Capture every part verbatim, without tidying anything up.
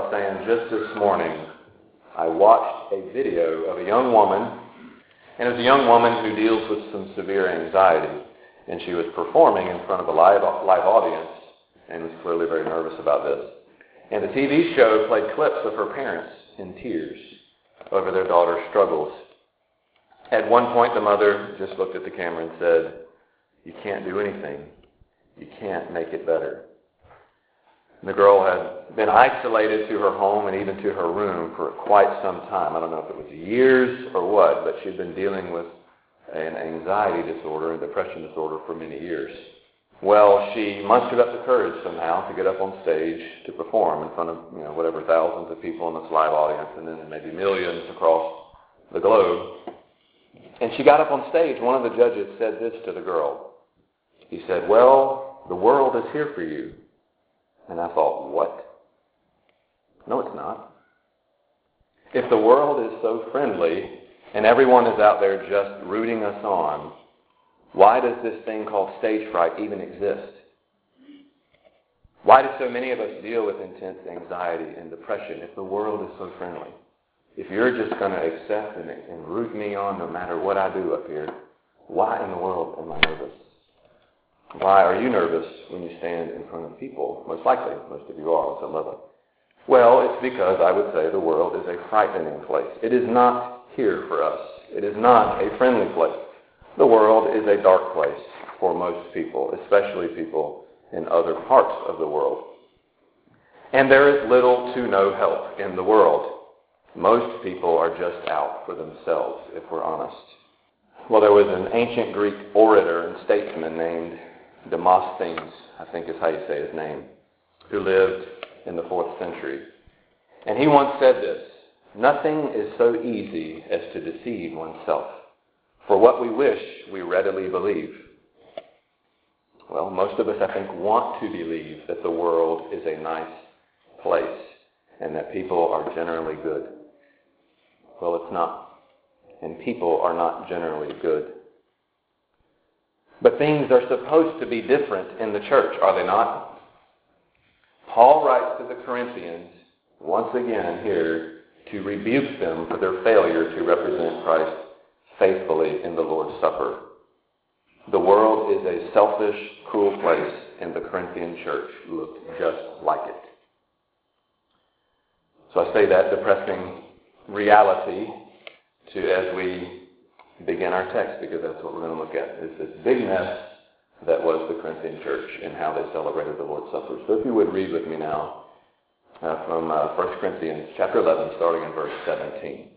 by saying just this morning, I watched a video of a young woman, and it was a young woman who deals with some severe anxiety, and she was performing in front of a live, live audience and was clearly very nervous about this. And the T V show played clips of her parents in tears over their daughter's struggles. At one point, the mother just looked at the camera and said, "You can't do anything. You can't make it better." The girl had been isolated to her home and even to her room for quite some time. I don't know if it was years or what, but she'd been dealing with an anxiety disorder and depression disorder for many years. Well, she mustered up the courage somehow to get up on stage to perform in front of, you know, whatever thousands of people in this live audience and then maybe millions across the globe. And she got up on stage. One of the judges said this to the girl. He said, "Well, the world is here for you." And I thought, what? No, it's not. If the world is so friendly and everyone is out there just rooting us on, why does this thing called stage fright even exist? Why do so many of us deal with intense anxiety and depression if the world is so friendly? If you're just going to accept and, and root me on no matter what I do up here, why in the world am I nervous? Why are you nervous when you stand in front of people? Most likely, most of you are on some level. Well, it's because I would say the world is a frightening place. It is not here for us. It is not a friendly place. The world is a dark place for most people, especially people in other parts of the world. And there is little to no help in the world. Most people are just out for themselves, if we're honest. Well, there was an ancient Greek orator and statesman named Demosthenes, I think is how you say his name, who lived in the fourth century. And he once said this, "Nothing is so easy as to deceive oneself. For what we wish, we readily believe." Well, most of us, I think, want to believe that the world is a nice place and that people are generally good. Well, it's not. And people are not generally good. But things are supposed to be different in the church, are they not? Paul writes to the Corinthians, once again here, to rebuke them for their failure to represent Christ faithfully in the Lord's Supper. The world is a selfish, cruel place, and the Corinthian church looked just like it. So I say that depressing reality to as we begin our text, because that's what we're going to look at. It's this big mess that was the Corinthian church and how they celebrated the Lord's Supper. So if you would read with me now uh, from uh, First Corinthians chapter eleven, starting in verse seventeen.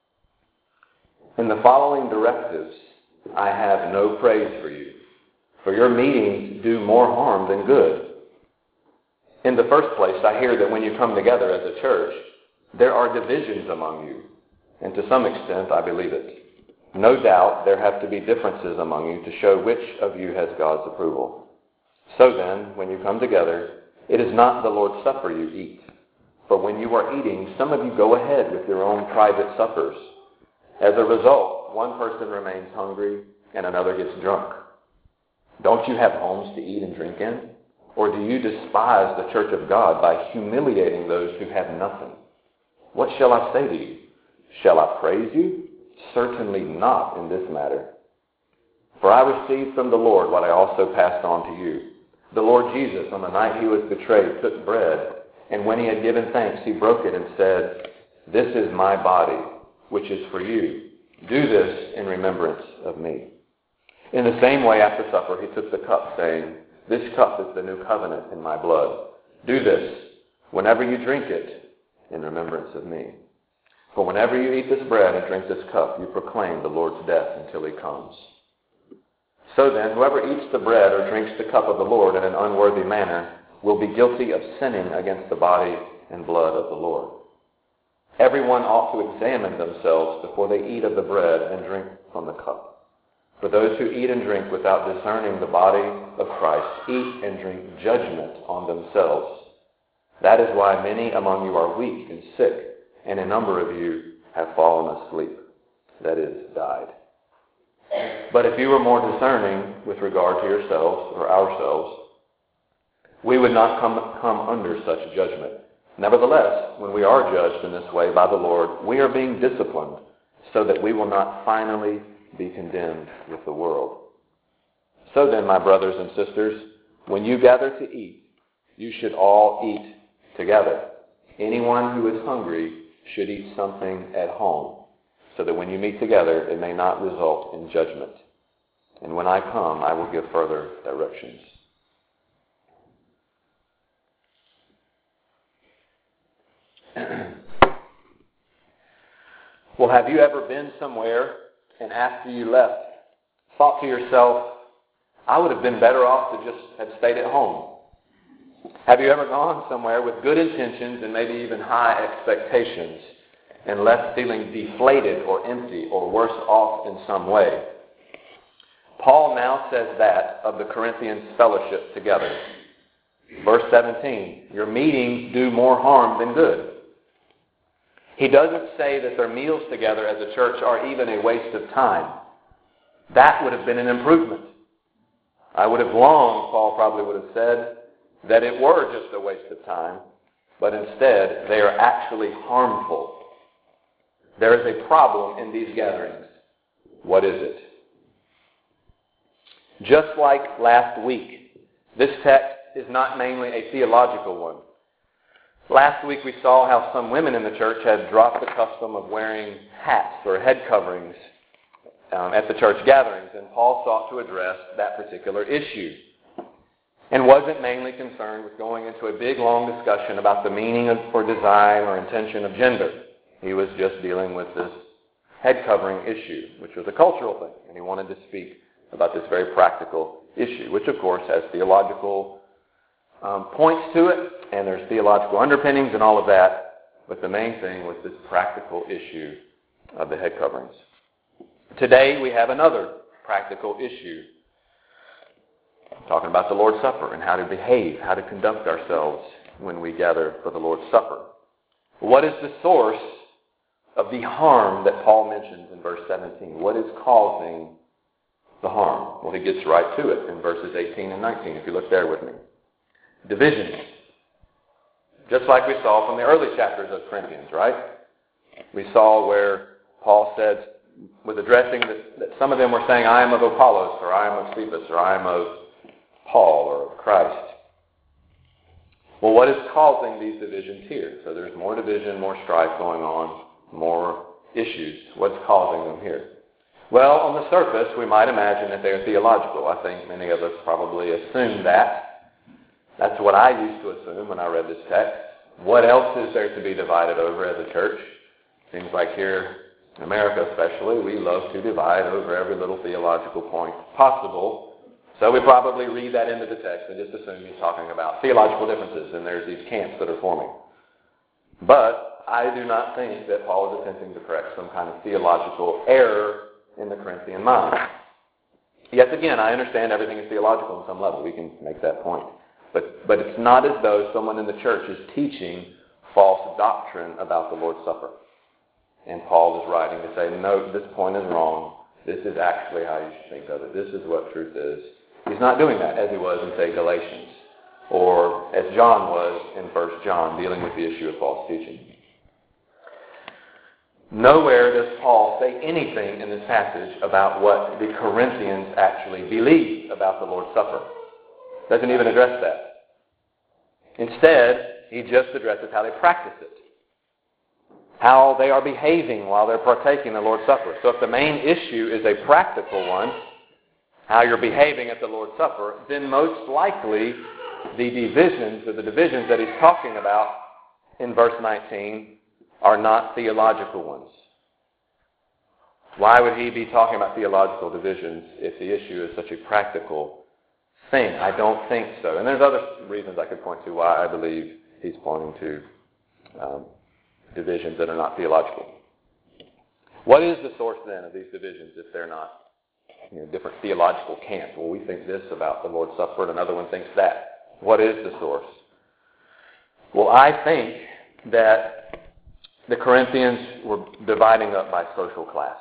"In the following directives, I have no praise for you, for your meetings do more harm than good. In the first place, I hear that when you come together as a church, there are divisions among you, and to some extent I believe it. No doubt there have to be differences among you to show which of you has God's approval. So then, when you come together, it is not the Lord's Supper you eat. For when you are eating, some of you go ahead with your own private suppers. As a result, one person remains hungry and another gets drunk. Don't you have homes to eat and drink in? Or do you despise the church of God by humiliating those who have nothing? What shall I say to you? Shall I praise you? Certainly not in this matter. For I received from the Lord what I also passed on to you. The Lord Jesus, on the night he was betrayed, took bread, and when he had given thanks, he broke it and said, 'This is my body, which is for you. Do this in remembrance of me.' In the same way, after supper, he took the cup, saying, 'This cup is the new covenant in my blood. Do this, whenever you drink it, in remembrance of me. For whenever you eat this bread and drink this cup, you proclaim the Lord's death until he comes. So then, whoever eats the bread or drinks the cup of the Lord in an unworthy manner will be guilty of sinning against the body and blood of the Lord. Everyone ought to examine themselves before they eat of the bread and drink from the cup. For those who eat and drink without discerning the body of Christ eat and drink judgment on themselves. That is why many among you are weak and sick, and a number of you have fallen asleep,' that is, died. But if you were more discerning with regard to yourselves or ourselves, we would not come, come under such judgment. Nevertheless, when we are judged in this way by the Lord, we are being disciplined so that we will not finally be condemned with the world. So then, my brothers and sisters, when you gather to eat, you should all eat together. Anyone who is hungry should eat something at home, so that when you meet together, it may not result in judgment. And when I come, I will give further directions. Well, have you ever been somewhere and after you left, thought to yourself, I would have been better off to just have stayed at home? Have you ever gone somewhere with good intentions and maybe even high expectations and left feeling deflated or empty or worse off in some way? Paul now says that of the Corinthians' fellowship together. Verse seventeen, your meetings do more harm than good. He doesn't say that their meals together as a church are even a waste of time. That would have been an improvement. I would have longed, Paul probably would have said, that it were just a waste of time, but instead they are actually harmful. There is a problem in these gatherings. What is it? Just like last week, this text is not mainly a theological one. Last week we saw how some women in the church had dropped the custom of wearing hats or head coverings um, at the church gatherings, and Paul sought to address that particular issue and wasn't mainly concerned with going into a big, long discussion about the meaning of, or design or intention of gender. He was just dealing with this head covering issue, which was a cultural thing, and he wanted to speak about this very practical issue, which of course has theological um, points to it, and there's theological underpinnings and all of that, but the main thing was this practical issue of the head coverings. Today we have another practical issue, talking about the Lord's Supper and how to behave, how to conduct ourselves when we gather for the Lord's Supper. What is the source of the harm that Paul mentions in verse seventeen? What is causing the harm? Well, he gets right to it in verses eighteen and nineteen, if you look there with me. Divisions. Just like we saw from the early chapters of Corinthians, right? We saw where Paul said, was addressing that, that some of them were saying, I am of Apollos, or I am of Cephas, or I am of Paul, or of Christ. Well, what is causing these divisions here? So there's more division, more strife going on, more issues. What's causing them here? Well, on the surface, we might imagine that they're theological. I think many of us probably assume that. That's what I used to assume when I read this text. What else is there to be divided over as a church? Seems like here in America especially, we love to divide over every little theological point possible. So we probably read that into the text and just assume he's talking about theological differences, and there's these camps that are forming. But I do not think that Paul is attempting to correct some kind of theological error in the Corinthian mind. Yes, again, I understand everything is theological on some level. We can make that point. But, but it's not as though someone in the church is teaching false doctrine about the Lord's Supper. And Paul is writing to say, no, this point is wrong. This is actually how you should think of it. This is what truth is. He's not doing that as he was in, say, Galatians, or as John was in First John, dealing with the issue of false teaching. Nowhere does Paul say anything in this passage about what the Corinthians actually believe about the Lord's Supper. Doesn't even address that. Instead, he just addresses how they practice it, how they are behaving while they're partaking the Lord's Supper. So if the main issue is a practical one, how you're behaving at the Lord's Supper, then most likely the divisions or the divisions that he's talking about in verse nineteen are not theological ones. Why would he be talking about theological divisions if the issue is such a practical thing? I don't think so. And there's other reasons I could point to why I believe he's pointing to um, divisions that are not theological. What is the source then of these divisions if they're not, you know, different theological camps? Well, we think this about the Lord's Supper and another one thinks that. What is the source? Well, I think that the Corinthians were dividing up by social class.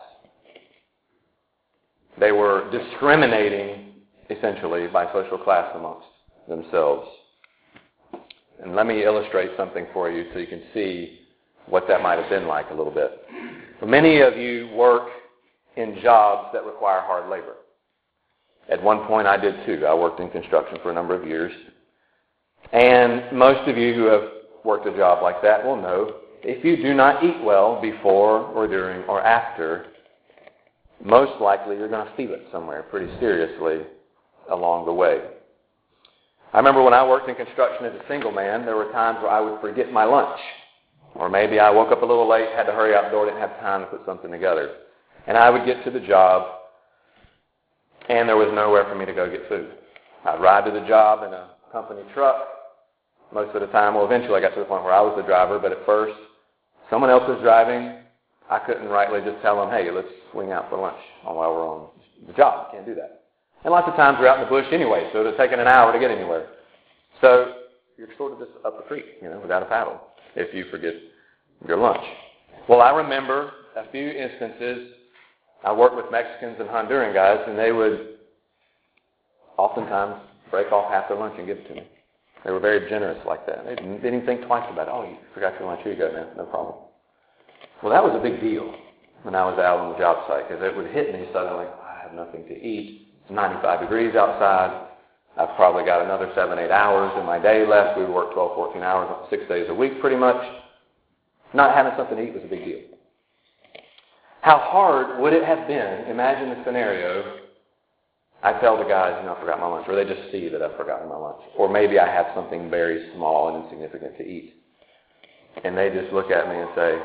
They were discriminating, essentially, by social class amongst themselves. And let me illustrate something for you so you can see what that might have been like a little bit. Well, many of you work in jobs that require hard labor. At one point I did too. I worked in construction for a number of years. And most of you who have worked a job like that will know if you do not eat well before or during or after, most likely you're going to feel it somewhere pretty seriously along the way. I remember when I worked in construction as a single man, there were times where I would forget my lunch. Or maybe I woke up a little late, had to hurry out the door, didn't have time to put something together. And I would get to the job, and there was nowhere for me to go get food. I'd ride to the job in a company truck most of the time. Well, eventually I got to the point where I was the driver, but at first, someone else was driving. I couldn't rightly just tell them, hey, let's swing out for lunch while we're on the job. Can't do that. And lots of times we're out in the bush anyway, so it would have taken an hour to get anywhere. So you're sort of just up the creek, you know, without a paddle if you forget your lunch. Well, I remember a few instances. I worked with Mexicans and Honduran guys, and they would oftentimes break off half their lunch and give it to me. They were very generous like that. They didn't, they didn't think twice about it. Oh, you forgot your lunch. Here you go, man. No problem. Well, that was a big deal when I was out on the job site, because it would hit me suddenly. I have nothing to eat. It's ninety-five degrees outside. I've probably got another seven, eight hours in my day left. We work twelve, fourteen hours, six days a week pretty much. Not having something to eat was a big deal. How hard would it have been? Imagine the scenario. I tell the guys, you know, I forgot my lunch, or they just see that I've forgotten my lunch. Or maybe I have something very small and insignificant to eat. And they just look at me and say,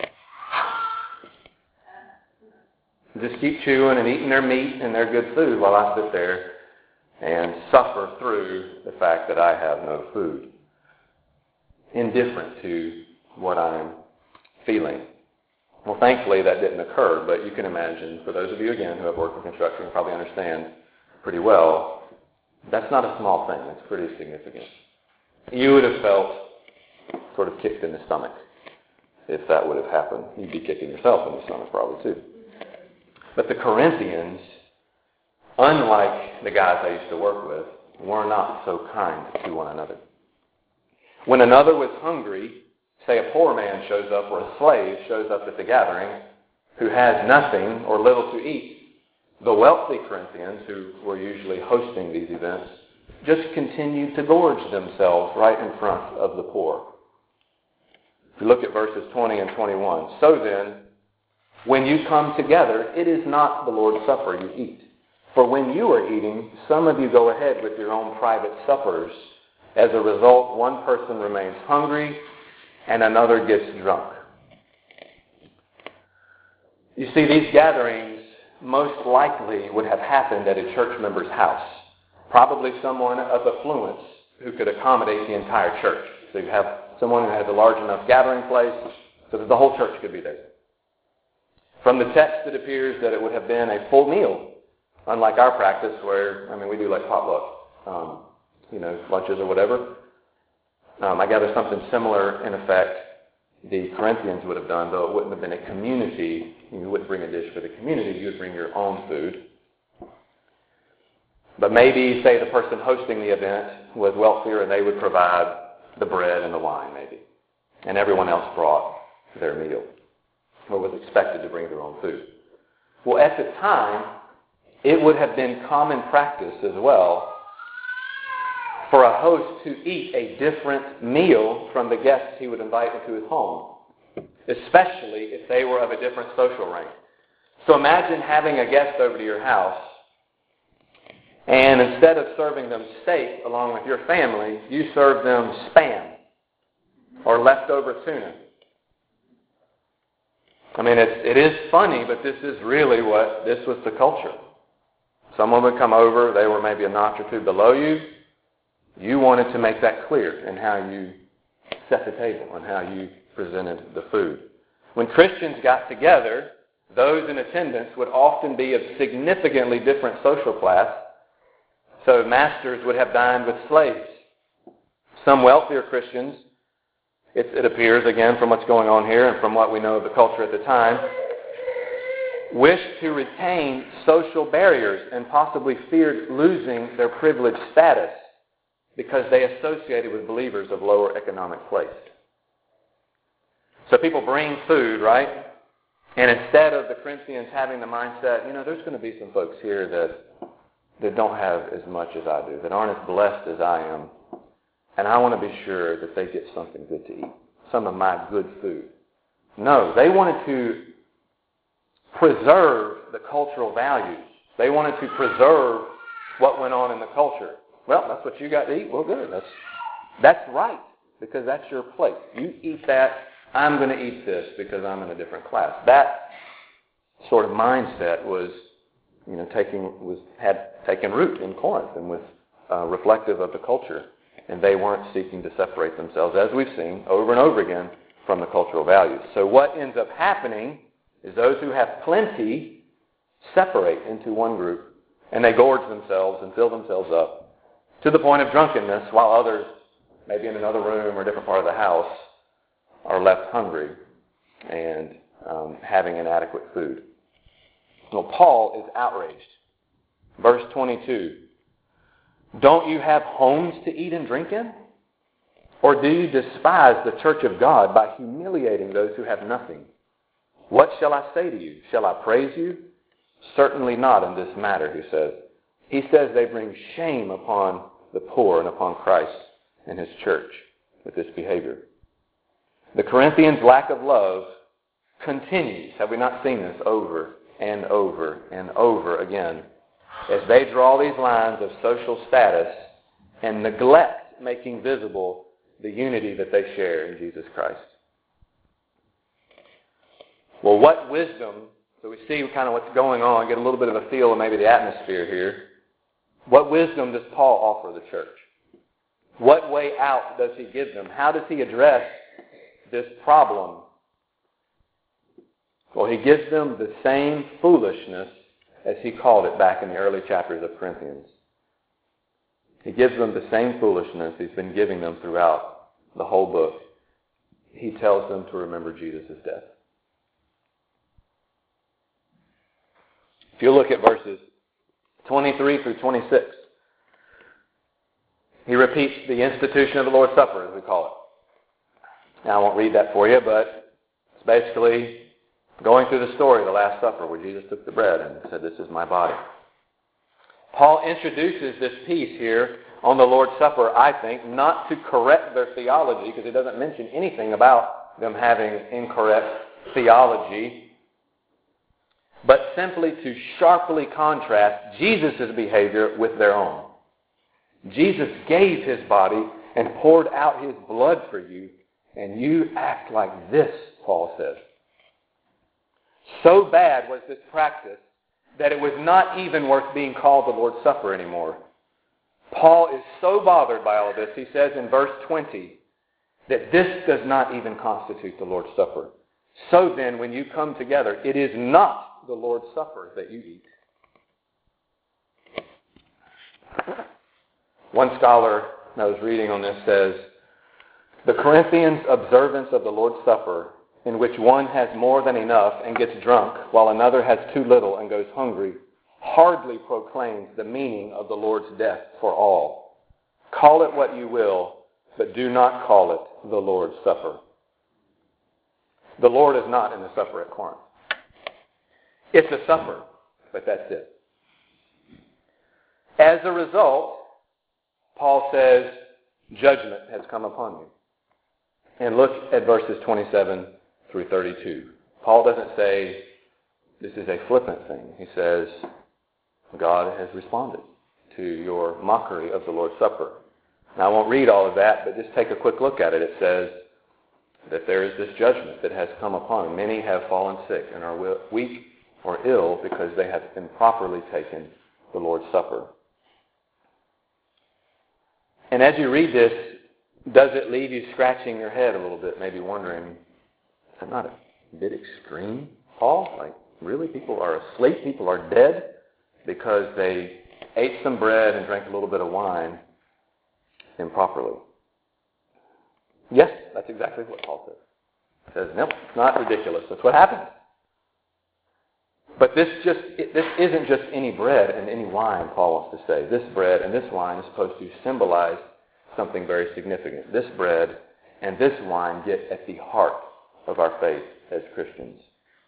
just keep chewing and eating their meat and their good food while I sit there and suffer through the fact that I have no food. Indifferent to what I'm feeling. Well, thankfully that didn't occur, but you can imagine, for those of you, again, who have worked in construction, you probably understand pretty well, that's not a small thing. That's pretty significant. You would have felt sort of kicked in the stomach if that would have happened. You'd be kicking yourself in the stomach probably too. But the Corinthians, unlike the guys I used to work with, were not so kind to one another. When another was hungry, say a poor man shows up or a slave shows up at the gathering who has nothing or little to eat, the wealthy Corinthians, who were usually hosting these events, just continued to gorge themselves right in front of the poor. If you look at verses twenty and twenty-one, so then, when you come together, it is not the Lord's Supper you eat. For when you are eating, some of you go ahead with your own private suppers. As a result, one person remains hungry and another gets drunk. You see, these gatherings most likely would have happened at a church member's house. Probably someone of affluence who could accommodate the entire church. So you have someone who has a large enough gathering place so that the whole church could be there. From the text, it appears that it would have been a full meal, unlike our practice where, I mean, we do like potluck, um, you know, lunches or whatever. Um, I gather something similar, in effect, the Corinthians would have done, though it wouldn't have been a community. You wouldn't bring a dish for the community. You would bring your own food. But maybe, say, the person hosting the event was wealthier and they would provide the bread and the wine, maybe. And everyone else brought their meal, or was expected to bring their own food. Well, at the time, it would have been common practice as well for a host to eat a different meal from the guests he would invite into his home, especially if they were of a different social rank. So imagine having a guest over to your house, and instead of serving them steak along with your family, you serve them Spam or leftover tuna. I mean, it's, it is funny, but this is really what, this was the culture. Someone would come over, they were maybe a notch or two below you. You wanted to make that clear in how you set the table and how you presented the food. When Christians got together, those in attendance would often be of significantly different social class. So masters would have dined with slaves. Some wealthier Christians, it, it appears, again, from what's going on here and from what we know of the culture at the time, wished to retain social barriers and possibly feared losing their privileged status. because they associated with believers of lower economic place. So people bring food, right? And instead of the Corinthians having the mindset, you know, there's going to be some folks here that, that don't have as much as I do, that aren't as blessed as I am. And I want to be sure that they get something good to eat, some of my good food. No, they wanted to preserve the cultural values. They wanted to preserve what went on in the culture. Well, that's what you got to eat. Well, good. That's, that's right, because that's your plate. You eat that. I'm going to eat this because I'm in a different class. That sort of mindset was, you know, taking was had taken root in Corinth and was uh, reflective of the culture. And they weren't seeking to separate themselves, as we've seen over and over again, from the cultural values. So what ends up happening is those who have plenty separate into one group, and they gorge themselves and fill themselves up to the point of drunkenness, while others, maybe in another room or a different part of the house, are left hungry and um, having inadequate food. Well, Paul is outraged. Verse twenty-two, don't you have homes to eat and drink in? Or do you despise the church of God by humiliating those who have nothing? What shall I say to you? Shall I praise you? Certainly not in this matter, he says. He says they bring shame upon the poor and upon Christ and his church with this behavior. The Corinthians' lack of love continues. Have we not seen this over and over and over again? As they draw these lines of social status and neglect making visible the unity that they share in Jesus Christ. Well, what wisdom, so we see kind of what's going on, get a little bit of a feel of maybe the atmosphere here. What wisdom does Paul offer the church? What way out does he give them? How does he address this problem? Well, he gives them the same foolishness as he called it back in the early chapters of Corinthians. He gives them the same foolishness he's been giving them throughout the whole book. He tells them to remember Jesus' death. If you look at verses twenty-three through twenty-six, he repeats the institution of the Lord's Supper, as we call it. Now, I won't read that for you, but it's basically going through the story of the Last Supper where Jesus took the bread and said, this is my body. Paul introduces this piece here on the Lord's Supper, I think, not to correct their theology, because he doesn't mention anything about them having incorrect theology, but simply to sharply contrast Jesus' behavior with their own. Jesus gave his body and poured out his blood for you, and you act like this, Paul says. So bad was this practice that it was not even worth being called the Lord's Supper anymore. Paul is so bothered by all of this, he says in verse twenty, that this does not even constitute the Lord's Supper. So then, when you come together, it is not the Lord's Supper that you eat. One scholar I was reading on this says, the Corinthians' observance of the Lord's Supper, in which one has more than enough and gets drunk, while another has too little and goes hungry, hardly proclaims the meaning of the Lord's death for all. Call it what you will, but do not call it the Lord's Supper. The Lord is not in the supper at Corinth. It's a supper, but that's it. As a result, Paul says, judgment has come upon you. And look at verses twenty-seven through thirty-two. Paul doesn't say this is a flippant thing. He says God has responded to your mockery of the Lord's Supper. Now, I won't read all of that, but just take a quick look at it. It says that there is this judgment that has come upon them. Many have fallen sick and are weak or ill because they have improperly taken the Lord's Supper. And as you read this, does it leave you scratching your head a little bit, maybe wondering, is that not a bit extreme, Paul? Like, really? People are asleep? People are dead because they ate some bread and drank a little bit of wine improperly. Yes, that's exactly what Paul says. He says, nope, it's not ridiculous. That's what happened. But this just it, this isn't just any bread and any wine, Paul wants to say. This bread and this wine is supposed to symbolize something very significant. This bread and this wine get at the heart of our faith as Christians.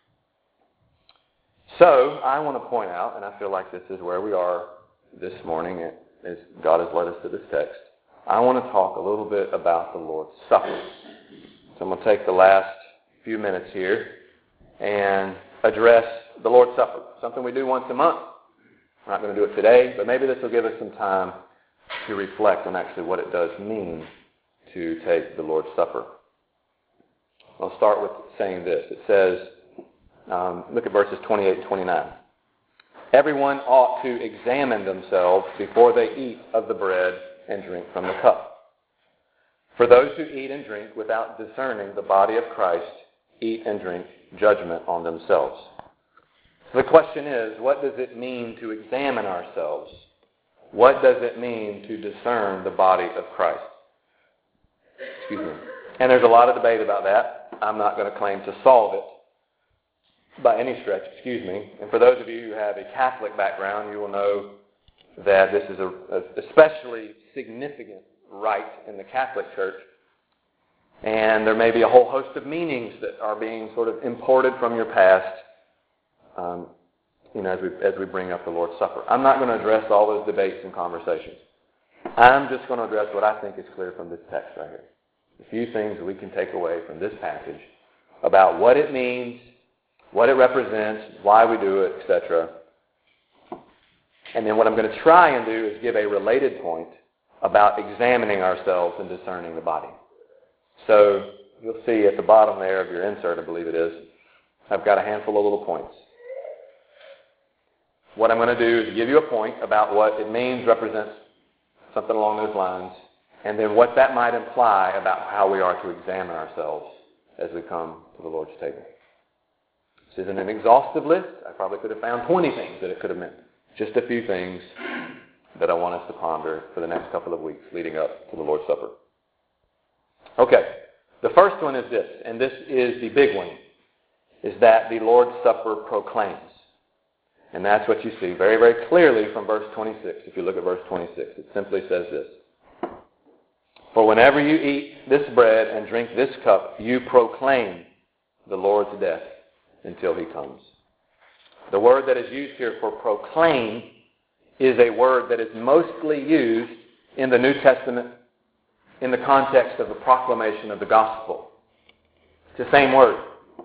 So, I want to point out, and I feel like this is where we are this morning, as God has led us to this text, I want to talk a little bit about the Lord's Supper. So I'm going to take the last few minutes here and address the Lord's Supper, something we do once a month. We're not going to do it today, but maybe this will give us some time to reflect on actually what it does mean to take the Lord's Supper. I'll start with saying this. It says, um, look at verses twenty-eight and twenty-nine. Everyone ought to examine themselves before they eat of the bread and drink from the cup. For those who eat and drink without discerning the body of Christ eat and drink judgment on themselves. So the question is, what does it mean to examine ourselves? What does it mean to discern the body of Christ? Excuse me. And there's a lot of debate about that. I'm not going to claim to solve it by any stretch, excuse me. And for those of you who have a Catholic background, you will know that this is a, a especially significant rite in the Catholic Church. And there may be a whole host of meanings that are being sort of imported from your past, um, you know, as we, as we bring up the Lord's Supper. I'm not going to address all those debates and conversations. I'm just going to address what I think is clear from this text right here. A few things that we can take away from this passage about what it means, what it represents, why we do it, et cetera. And then what I'm going to try and do is give a related point about examining ourselves and discerning the body. So you'll see at the bottom there of your insert, I believe it is, I've got a handful of little points. What I'm going to do is give you a point about what it means, represents something along those lines, and then what that might imply about how we are to examine ourselves as we come to the Lord's table. This isn't an exhaustive list. I probably could have found twenty things that it could have meant. Just a few things that I want us to ponder for the next couple of weeks leading up to the Lord's Supper. Okay, the first one is this, and this is the big one, is that the Lord's Supper proclaims. And that's what you see very, very clearly from verse twenty-six. If you look at verse twenty-six, it simply says this. For whenever you eat this bread and drink this cup, you proclaim the Lord's death until he comes. The word that is used here for proclaim is a word that is mostly used in the New Testament in the context of the proclamation of the gospel. It's the same word.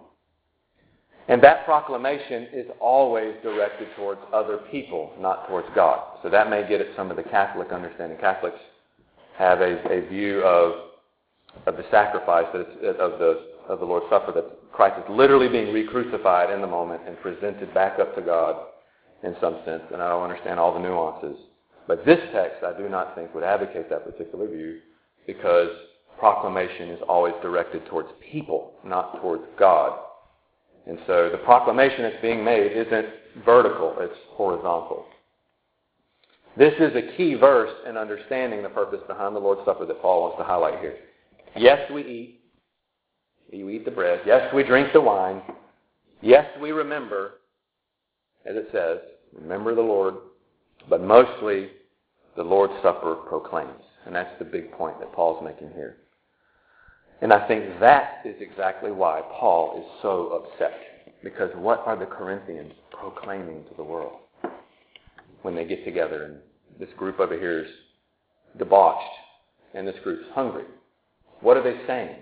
And that proclamation is always directed towards other people, not towards God. So that may get at some of the Catholic understanding. Catholics have a, a view of, of the sacrifice that it's, of the of the Lord's Supper, that Christ is literally being re-crucified in the moment and presented back up to God in some sense. And I don't understand all the nuances. But this text, I do not think, would advocate that particular view, because proclamation is always directed towards people, not towards God. And so the proclamation that's being made isn't vertical, it's horizontal. This is a key verse in understanding the purpose behind the Lord's Supper that Paul wants to highlight here. Yes, we eat. You eat the bread. Yes, we drink the wine. Yes, we remember, as it says, remember the Lord. But mostly, the Lord's Supper proclaims. And that's the big point that Paul's making here. And I think that is exactly why Paul is so upset. Because what are the Corinthians proclaiming to the world when they get together and this group over here is debauched and this group's hungry? What are they saying?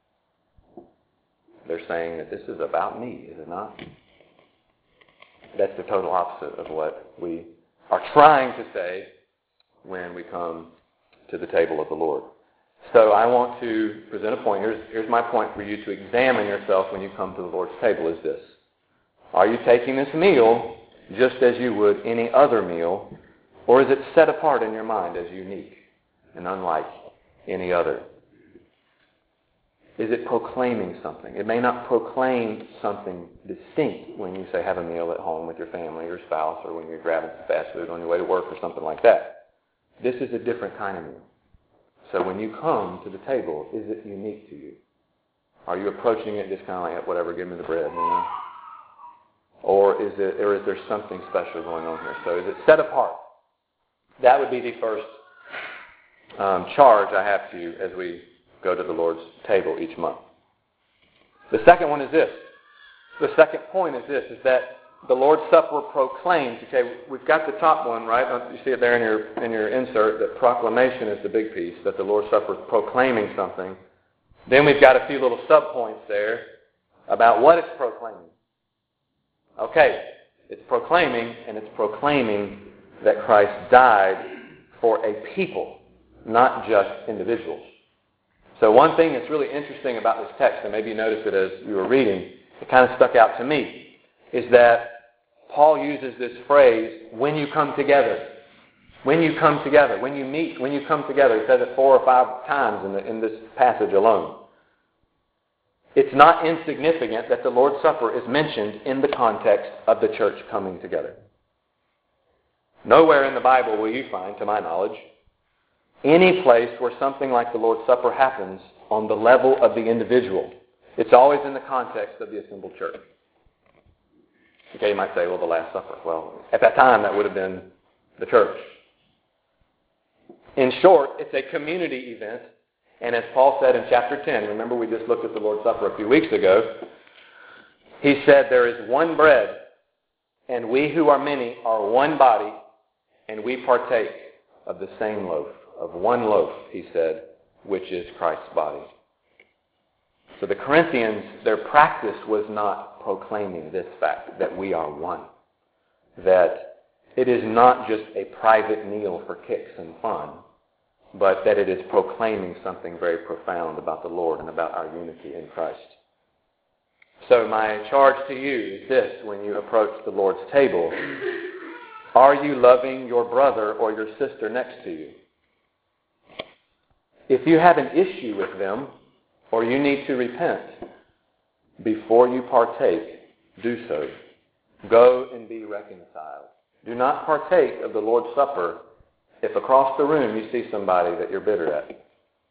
They're saying that this is about me, is it not? That's the total opposite of what we are trying to say when we come to the table of the Lord. So I want to present a point. Here's, here's my point for you to examine yourself when you come to the Lord's table is this. Are you taking this meal just as you would any other meal, or is it set apart in your mind as unique and unlike any other? Is it proclaiming something? It may not proclaim something distinct when you say have a meal at home with your family or spouse, or when you're grabbing some fast food on your way to work or something like that. This is a different kind of meal. So when you come to the table, is it unique to you? Are you approaching it just kind of like, whatever, give me the bread, you know? Or is it, or is there something special going on here? So is it set apart? That would be the first um, charge I have to you as we go to the Lord's table each month. The second one is this. The second point is this, is that the Lord's Supper proclaims, okay, we've got the top one, right? You see it there in your in your insert, that proclamation is the big piece, that the Lord's Supper is proclaiming something. Then we've got a few little subpoints there about what it's proclaiming. Okay, it's proclaiming, and it's proclaiming that Christ died for a people, not just individuals. So one thing that's really interesting about this text, and maybe you noticed it as you were reading, it kind of stuck out to me, is that Paul uses this phrase, when you come together. When you come together. When you meet, when you come together. He says it four or five times in, the, in this passage alone. It's not insignificant that the Lord's Supper is mentioned in the context of the church coming together. Nowhere in the Bible will you find, to my knowledge, any place where something like the Lord's Supper happens on the level of the individual. It's always in the context of the assembled church. Okay, you might say, well, the Last Supper. Well, at that time, that would have been the church. In short, it's a community event. And as Paul said in chapter ten, remember we just looked at the Lord's Supper a few weeks ago, he said, there is one bread, and we who are many are one body, and we partake of the same loaf. Of one loaf, he said, which is Christ's body. So the Corinthians, their practice was not proclaiming this fact, that we are one. That it is not just a private meal for kicks and fun, but that it is proclaiming something very profound about the Lord and about our unity in Christ. So my charge to you is this, when you approach the Lord's table, are you loving your brother or your sister next to you? If you have an issue with them, or you need to repent, before you partake, do so. Go and be reconciled. Do not partake of the Lord's Supper if across the room you see somebody that you're bitter at.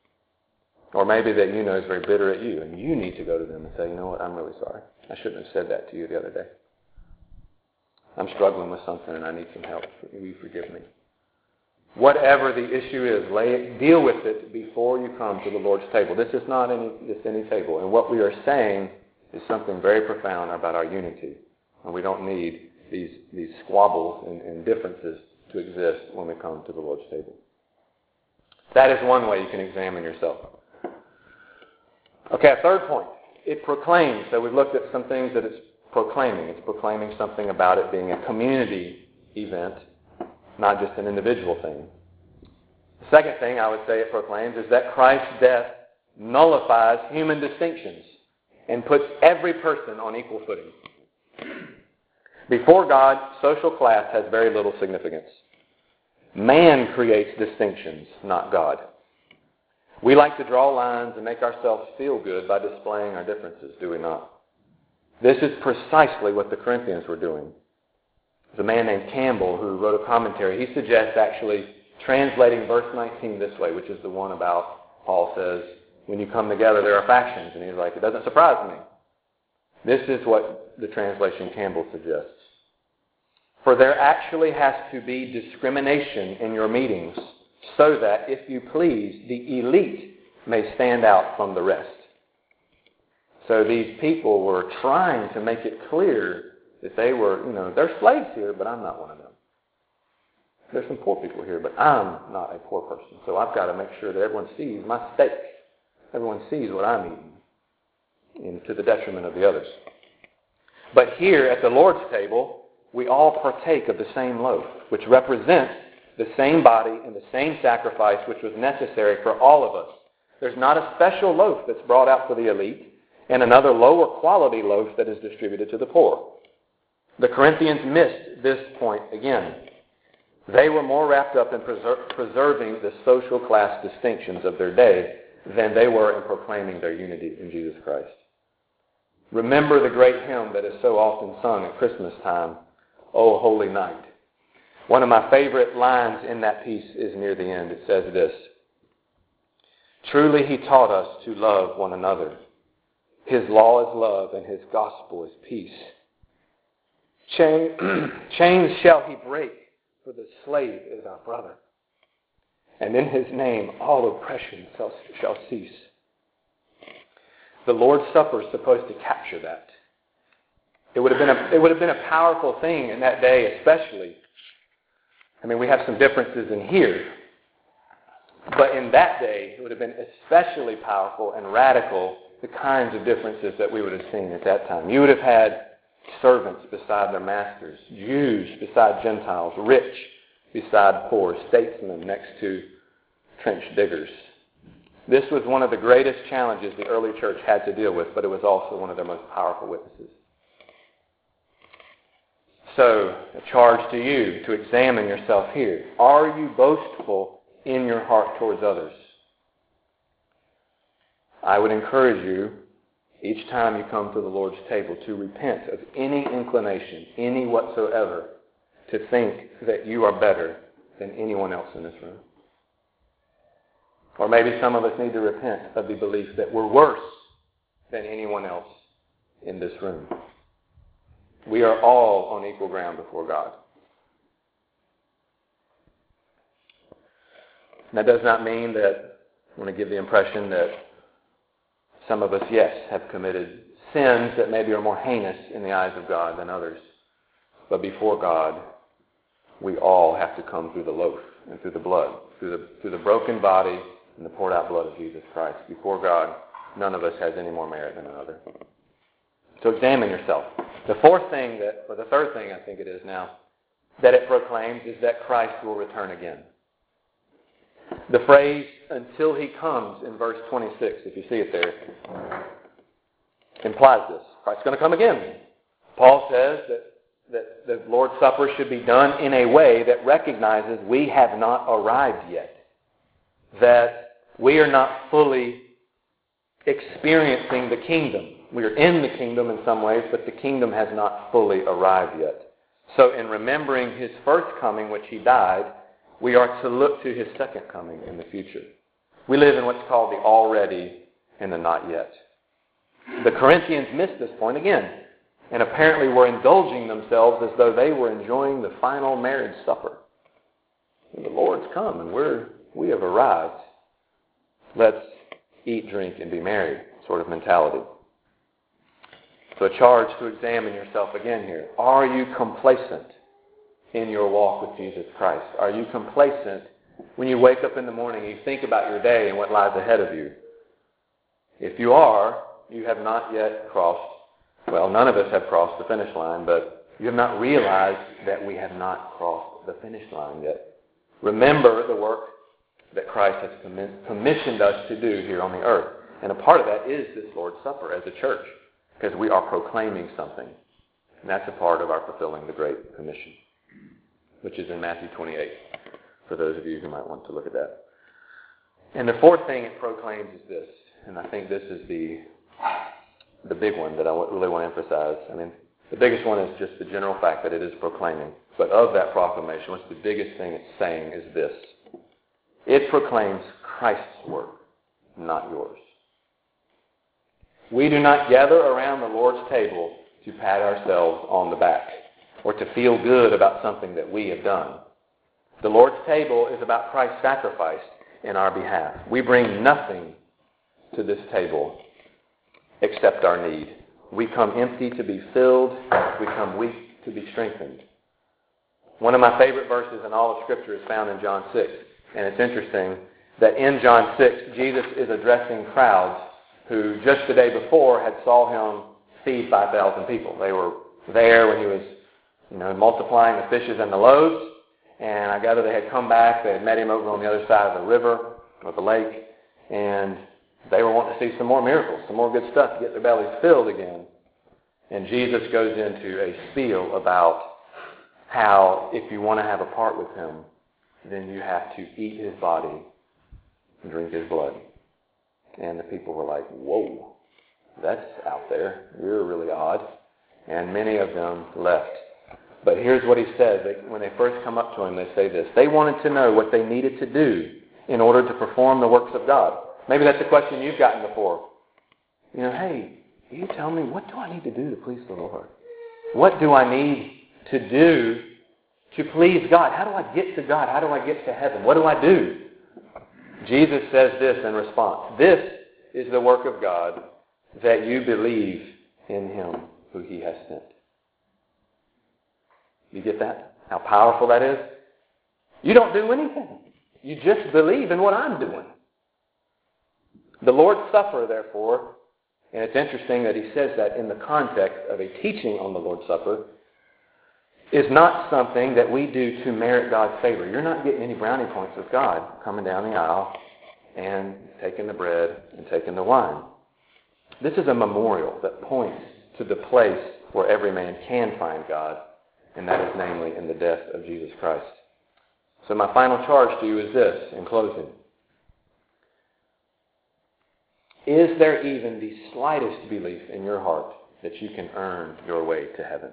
Or maybe that you know is very bitter at you, and you need to go to them and say, you know what, I'm really sorry. I shouldn't have said that to you the other day. I'm struggling with something and I need some help. Will you forgive me? Whatever the issue is, lay it, deal with it before you come to the Lord's table. This is not any, just any table. And what we are saying is something very profound about our unity. And we don't need these, these squabbles and, and differences to exist when we come to the Lord's table. That is one way you can examine yourself. Okay, a third point. It proclaims. So we've looked at some things that it's proclaiming. It's proclaiming something about it being a community event, not just an individual thing. The second thing I would say it proclaims is that Christ's death nullifies human distinctions and puts every person on equal footing. Before God, social class has very little significance. Man creates distinctions, not God. We like to draw lines and make ourselves feel good by displaying our differences, do we not? This is precisely what the Corinthians were doing. There's a man named Campbell who wrote a commentary. He suggests actually translating verse nineteen this way, which is the one about, Paul says, when you come together there are factions. And he's like, it doesn't surprise me. This is what the translation Campbell suggests. For there actually has to be discrimination in your meetings so that, if you please, the elite may stand out from the rest. So these people were trying to make it clear that they were, you know, there's slaves here, but I'm not one of them. There's some poor people here, but I'm not a poor person. So I've got to make sure that everyone sees my steak. Everyone sees what I'm eating, and to the detriment of the others. But here at the Lord's table, we all partake of the same loaf, which represents the same body and the same sacrifice which was necessary for all of us. There's not a special loaf that's brought out for the elite and another lower quality loaf that is distributed to the poor. The Corinthians missed this point again. They were more wrapped up in preser- preserving the social class distinctions of their day than they were in proclaiming their unity in Jesus Christ. Remember the great hymn that is so often sung at Christmas time, O Holy Night. One of my favorite lines in that piece is near the end. It says this: Truly he taught us to love one another. His law is love and his gospel is peace. Chain, chains shall he break, for the slave is our brother. and in his name all oppression shall, shall cease. The Lord's Supper is supposed to capture that. It would have been a, it would have been a powerful thing in that day, especially. I mean, we have some differences in here. But in that day, it would have been especially powerful and radical, the kinds of differences that we would have seen at that time. You would have had servants beside their masters, Jews beside Gentiles, rich beside poor, statesmen next to trench diggers. This was one of the greatest challenges the early church had to deal with, but it was also one of their most powerful witnesses. So, a charge to you to examine yourself here. Are you boastful in your heart towards others? I would encourage you, each time you come to the Lord's table, to repent of any inclination, any whatsoever, to think that you are better than anyone else in this room. Or maybe some of us need to repent of the belief that we're worse than anyone else in this room. We are all on equal ground before God. That does not mean that I want to give the impression that some of us, yes, have committed sins that maybe are more heinous in the eyes of God than others. But before God, we all have to come through the loaf and through the blood, through the, through the broken body and the poured out blood of Jesus Christ. Before God, none of us has any more merit than another. So examine yourself. The fourth thing, that, or the third thing I think it is now, that it proclaims is that Christ will return again. The phrase, until he comes, in verse twenty-six, if you see it there, implies this. Christ's going to come again. Paul says that, that the Lord's Supper should be done in a way that recognizes we have not arrived yet. That we are not fully experiencing the kingdom. We are in the kingdom in some ways, but the kingdom has not fully arrived yet. So in remembering his first coming, which he died, we are to look to his second coming in the future. We live in what's called the already and the not yet. The Corinthians missed this point again, and apparently were indulging themselves as though they were enjoying the final marriage supper. And the Lord's come, and we're we have arrived. Let's eat, drink, and be merry sort of mentality. So a charge to examine yourself again here. Are you complacent in your walk with Jesus Christ? Are you complacent when you wake up in the morning and you think about your day and what lies ahead of you? If you are, you have not yet crossed, well, none of us have crossed the finish line, but you have not realized that we have not crossed the finish line yet. Remember the work that Christ has commissioned us to do here on the earth. And a part of that is this Lord's Supper as a church, because we are proclaiming something. And that's a part of our fulfilling the Great Commission, which is in Matthew twenty-eight, for those of you who might want to look at that. And the fourth thing it proclaims is this, and I think this is the the big one that I really want to emphasize. I mean, the biggest one is just the general fact that it is proclaiming. But of that proclamation, what's the biggest thing it's saying is this. It proclaims Christ's work, not yours. We do not gather around the Lord's table to pat ourselves on the back or to feel good about something that we have done. The Lord's table is about Christ's sacrifice in our behalf. We bring nothing to this table except our need. We come empty to be filled. We come weak to be strengthened. One of my favorite verses in all of Scripture is found in John six. And it's interesting that in John six, Jesus is addressing crowds who just the day before had saw him feed five thousand people. They were there when he was, you know, multiplying the fishes and the loaves. And I gather they had come back. They had met him over on the other side of the river or the lake. And they were wanting to see some more miracles, some more good stuff to get their bellies filled again. And Jesus goes into a spiel about how if you want to have a part with him, then you have to eat his body and drink his blood. And the people were like, whoa, that's out there. You're really odd. And many of them left. But here's what he says. They, when they first come up to him, they say this. They wanted to know what they needed to do in order to perform the works of God. Maybe that's a question you've gotten before. You know, hey, you tell me, what do I need to do to please the Lord? What do I need to do to please God? How do I get to God? How do I get to heaven? What do I do? Jesus says this in response. This is the work of God, that you believe in him who he has sent. You get that? How powerful that is? You don't do anything. You just believe in what I'm doing. The Lord's Supper, therefore, and it's interesting that he says that in the context of a teaching on the Lord's Supper, is not something that we do to merit God's favor. You're not getting any brownie points with God coming down the aisle and taking the bread and taking the wine. This is a memorial that points to the place where every man can find God, and that is namely in the death of Jesus Christ. So my final charge to you is this, in closing. Is there even the slightest belief in your heart that you can earn your way to heaven?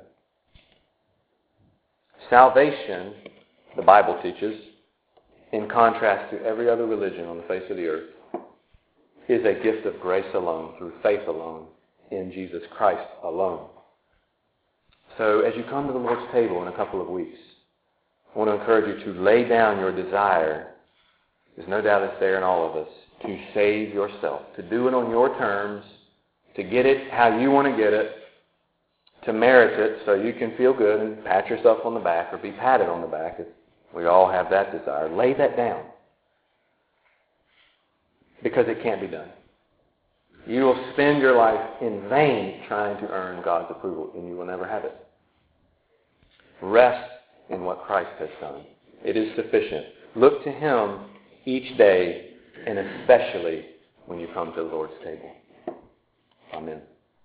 Salvation, the Bible teaches, in contrast to every other religion on the face of the earth, is a gift of grace alone, through faith alone, in Jesus Christ alone. So as you come to the Lord's table in a couple of weeks, I want to encourage you to lay down your desire, there's no doubt it's there in all of us, to save yourself, to do it on your terms, to get it how you want to get it, to merit it so you can feel good and pat yourself on the back or be patted on the back. We all have that desire. Lay that down, because it can't be done. You will spend your life in vain trying to earn God's approval, and you will never have it. Rest in what Christ has done. It is sufficient. Look to him each day, and especially when you come to the Lord's table. Amen.